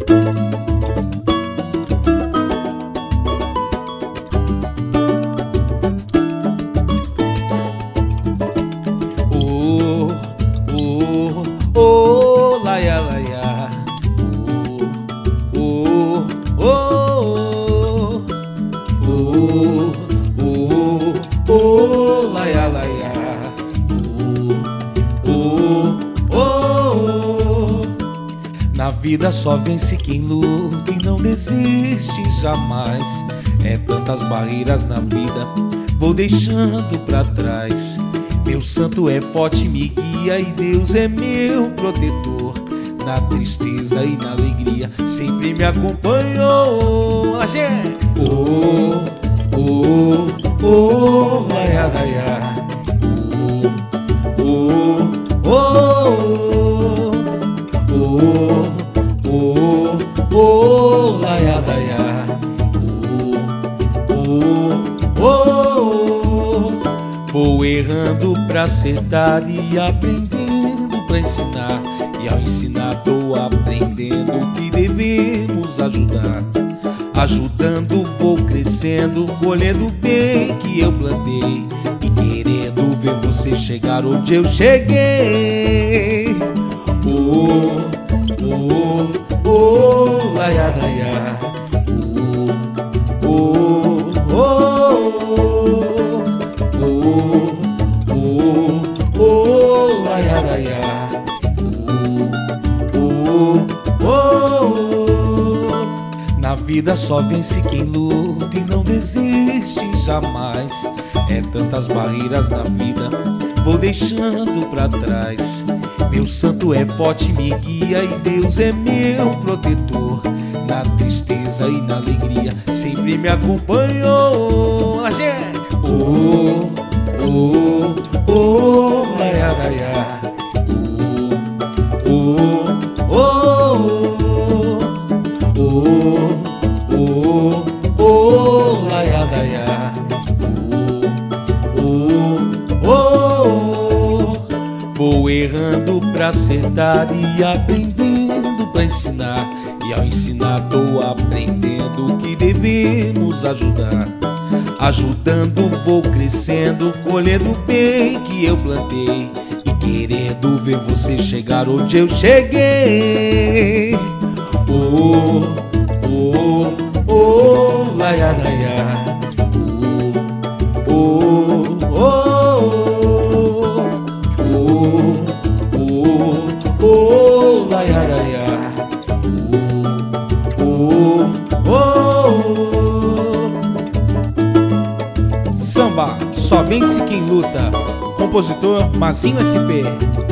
Laia, laia. Laia, laia. Na vida só vence quem luta e não desiste jamais. É tantas barreiras na vida, vou deixando pra trás. Meu santo é forte, me guia, e Deus é meu protetor. Na tristeza e na alegria sempre me acompanhou. Laia, laia, laia. Laia, laia. Vou errando pra acertar e aprendendo pra ensinar. E ao ensinar tô aprendendo que devemos ajudar. Ajudando vou crescendo, colhendo o bem que eu plantei, e querendo ver você chegar onde eu cheguei. Laia, laia. Laia, laia. Na vida só vence quem luta e não desiste jamais. É tantas barreiras na vida, vou deixando pra trás. Meu santo é forte, me guia, e Deus é meu protetor. Na tristeza e na alegria sempre me acompanhou. Laia, laia, laia. Laia, laia. Vou errando pra acertar e aprendendo pra ensinar. E ao ensinar tô aprendendo que devemos ajudar. Ajudando vou crescendo, colhendo o bem que eu plantei, e querendo ver você chegar onde eu cheguei. Laia, laia. Laia, laia. Samba só vence quem luta. Compositor Mazinho SP.